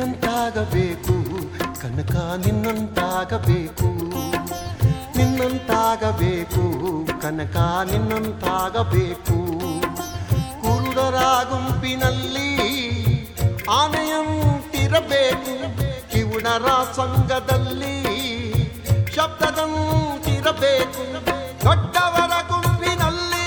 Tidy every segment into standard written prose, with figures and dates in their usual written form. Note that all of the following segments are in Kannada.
ನಿನ್ನಂತಾಗಬೇಕು ಕನಕ, ನಿನ್ನಂತಾಗಬೇಕು, ನಿನ್ನಂತಾಗಬೇಕು ಕನಕ, ನಿನ್ನಂತಾಗಬೇಕು. ಕುರುಡರ ಗುಂಪಿನಲ್ಲಿ ಆನೆಯಂತಿರಬೇಕು, ಕಿವುಡರ ಸಂಘದಲ್ಲಿ ಶಬ್ದದಂತಿರಬೇಕು. ದೊಡ್ಡವರ ಗುಂಪಿನಲ್ಲಿ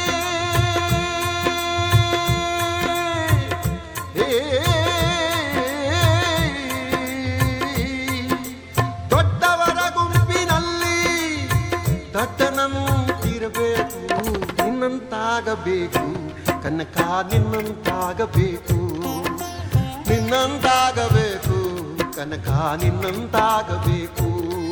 ದೊಡ್ಡವರ ಗುಂಪಿನಲ್ಲಿ ದಡ್ಡನಂತಿರಬೇಕು. ನಿನ್ನಂತಾಗಬೇಕು ಕನಕ, ನಿನ್ನಂತಾಗಬೇಕು, ನಿನ್ನಂತಾಗಬೇಕು ಕನಕ, ನಿನ್ನಂತಾಗಬೇಕು.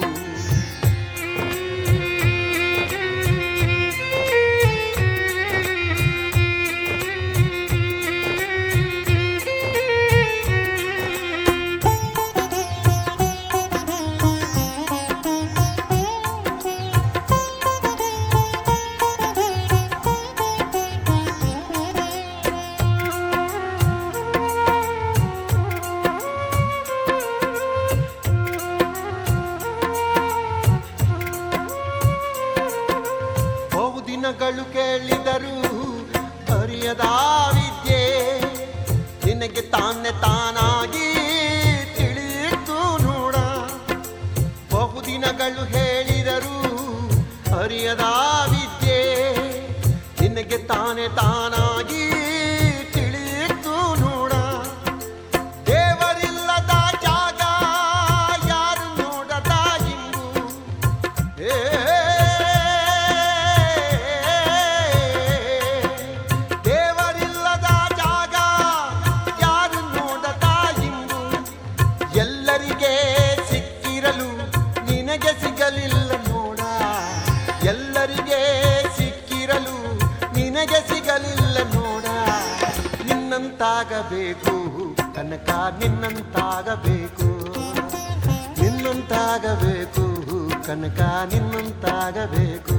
ದಿನಗಳು ಕೇಳಿದರು ಅರಿಯದ ವಿದ್ಯೆ, ನಿನಗೆ ತಾನೇ ತಾನಾಗಿ ತಿಳಿಯಿತು ನೋಡ. ಬಹುದಿನಗಳು ಹೇಳಿದರು ಅರಿಯದ ವಿದ್ಯೆ, ನಿನಗೆ ತಾನೇ ತಾನಾಗಿ ತಿಳಿಯಿತು ನೋಡ. ದೇವರಿಲ್ಲದ ಜಾಗ ಯಾರು ನೋಡದ ಇಂಬು, ಸಿಗಲಿಲ್ಲ ನೋಡ. ಎಲ್ಲರಿಗೆ ಸಿಕ್ಕಿರಲು ನಿನಗೆ ಸಿಗಲಿಲ್ಲ ನೋಡ. ನಿನ್ನಂತಾಗಬೇಕು ಕನಕ, ನಿನ್ನಂತಾಗಬೇಕು, ನಿನ್ನಂತಾಗಬೇಕು ಕನಕ, ನಿನ್ನಂತಾಗಬೇಕು.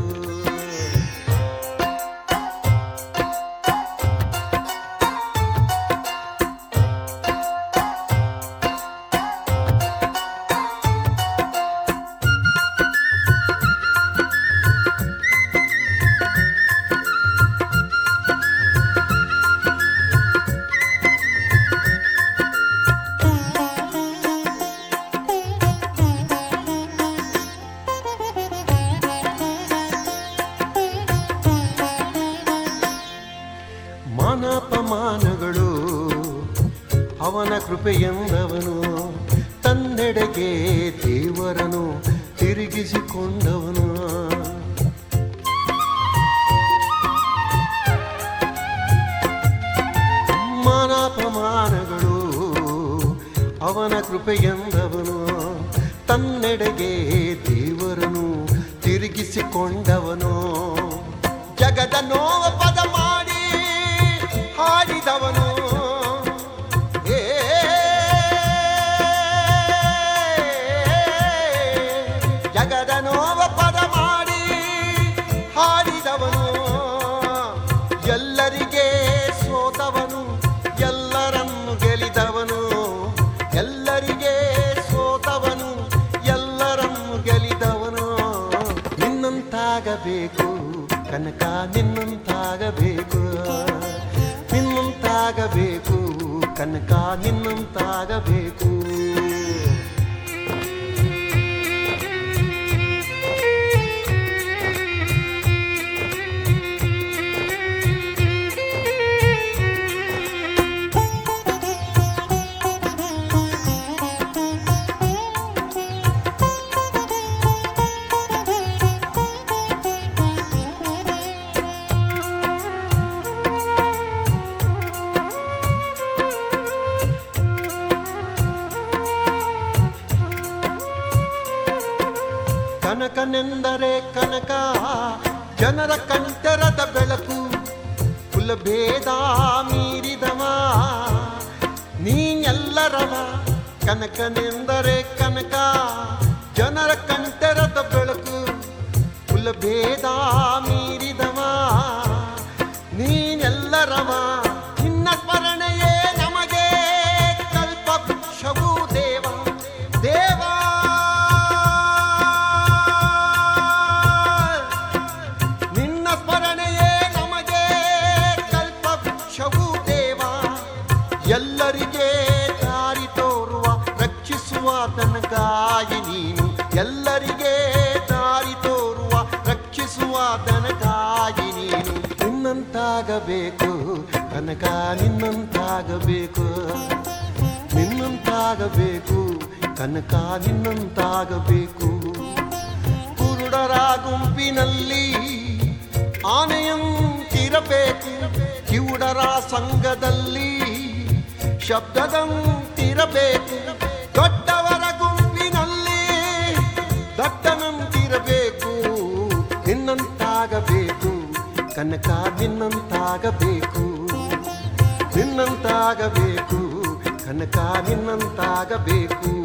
ಮಾನಪಮಾನಗಳು ಅವನ ಕೃಪೆಯೆಂದವನು, ತನ್ನೆಡೆಗೆ ದೇವರನು ತಿರುಗಿಸಿಕೊಂಡವನು. ಮಾನಪಮಾನಗಳು ಅವನ ಕೃಪೆಯೆಂದವನು, ತನ್ನೆಡೆಗೆ ದೇವರನು ತಿರುಗಿಸಿಕೊಂಡವನು. ಜಗದ ನೋವ ಪದ ಮಾಡಿ ಹಾಡಿದವನು, ಜಗದ ನೋವ ಪದ ಮಾಡಿ ಹಾಡಿದವನು. ಎಲ್ಲರಿಗೆ ಸೋತವನು, ಎಲ್ಲರನ್ನು ಗೆಲಿದವನು. ಎಲ್ಲರಿಗೆ ಸೋತವನು, ಎಲ್ಲರನ್ನು ಗೆಲಿದವನು. ನಿನ್ನಂತಾಗಬೇಕು ಕನಕ, ನಿನ್ನಂತಾಗಬೇಕು, ನಿನ್ನಂತಾಗಬೇಕು ಕನಕ, ನಿನ್ನಂತಾಗಬೇಕು. ಕನಕನೆಂದರೆ ಕನಕ, ಜನರ ಕಂಠರದ ಬೆಳಕು. ಕುಲಭೇದ ಮೀರಿದವ ನೀನೆಲ್ಲರವ. ಕನಕನೆಂದರೆ ಕನಕ, ಜನರ ಕಂಠರದ ಬೆಳಕು. ಕುಲಭೇದ ಮೀರಿದವ ನೀನೆಲ್ಲರವ. ನಿನ್ನ ಸ್ಮರಣೆಯೇ ನಮಗೆ ಕಲ್ಪವೃಕ್ಷವೂ ದೇವ. ಎಲ್ಲರಿಗೆ ದಾರಿ ತೋರುವ ರಕ್ಷಿಸುವ ತನಕಾಯಿ ನೀನು, ಎಲ್ಲರಿಗೆ ದಾರಿ ತೋರುವ ರಕ್ಷಿಸುವ ತನಕಾಯಿ ನೀನು. ನಿನ್ನಂತಾಗಬೇಕು ಕನಕ, ನಿನ್ನಂತಾಗಬೇಕು, ನಿನ್ನಂತಾಗಬೇಕು ಕನಕ, ನಿನ್ನಂತಾಗಬೇಕು. ಕುರುಡರ ಗುಂಪಿನಲ್ಲಿ ಆನೆಯಂತಿರಬೇಕು, ಕಿವುಡರ ಸಂಘದಲ್ಲಿ ಶಬ್ದದಂತಿರಬೇಕು. ದೊಡ್ಡವರ ಗುಂಪಿನಲ್ಲಿ ದಟ್ಟನಂತಿರಬೇಕು. ನಿನ್ನಂತಾಗಬೇಕು ಕನಕ, ನಿನ್ನಂತಾಗಬೇಕು, ನಿನ್ನಂತಾಗಬೇಕು ಕನಕ, ನಿನ್ನಂತಾಗಬೇಕು.